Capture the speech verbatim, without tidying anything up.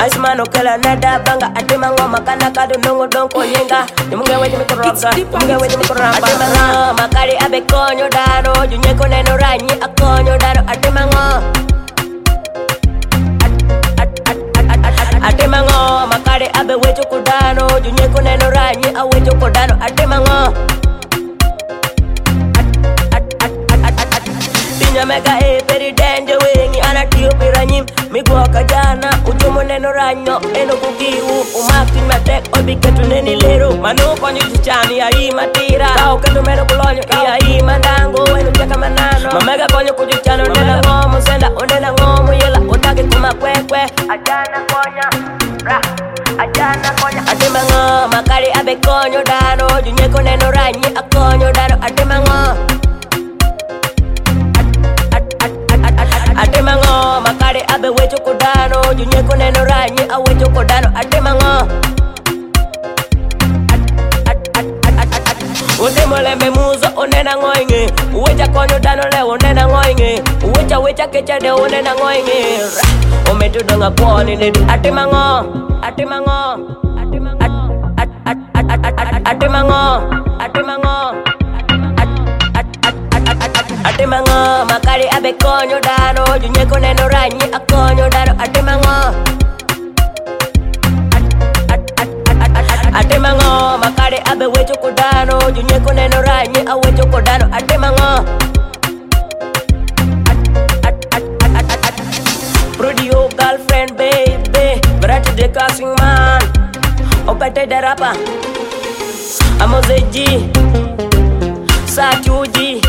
Wise man okela nada banga adema ngoma kana kado nongo donko yenga Munge weje mikoranga Munge weje mikoranga Adema ngoma makari abe konyo dano Junyeko neno ranyi akonyo dano Adema ngoma Adema ngoma makari abe wejo kodano Junyeko neno ranyi awejo kodano Adema ngoma Mega e peri dende wengi anatio piranyim Miguaka jana ujumo neno ranyo eno kukiu Umakti matek obiketu neni lero Manu konyo chichani ya hii matira Kao kendo meno kulonyo iya hii mandango Wenu jaka manano Mamega konyo kujichano Nena ngomu senda onena ngomu Yela utake kuma kwekwe Ajana konya Ra Ajana konya Adema ngo Makari abe konyo dano Junyeko neno ranyi akonyo dano Adema ngo Adema ngo makare abe wejo kodano Junyeko neno ranyi awejo kodano Adema ngo Udemo lembe muzo onena ngoinge Uweja konyo dano le onena ngoinge Uweja weja kecha de onena ngoinge Ometu donga kuoni nedu Adema ngo Adema ngo Adema ngo Adema ngo Adema ngo makari abe konyo dano Junyeko neno ranyi akonyo dano Adema ngo Adema ngo makari abe wejo kodano Junyeko neno ranyi awejo kodano Adema ngo Prodio girlfriend baby Berarti de casting man Opete de rapa Amozeji Sachuji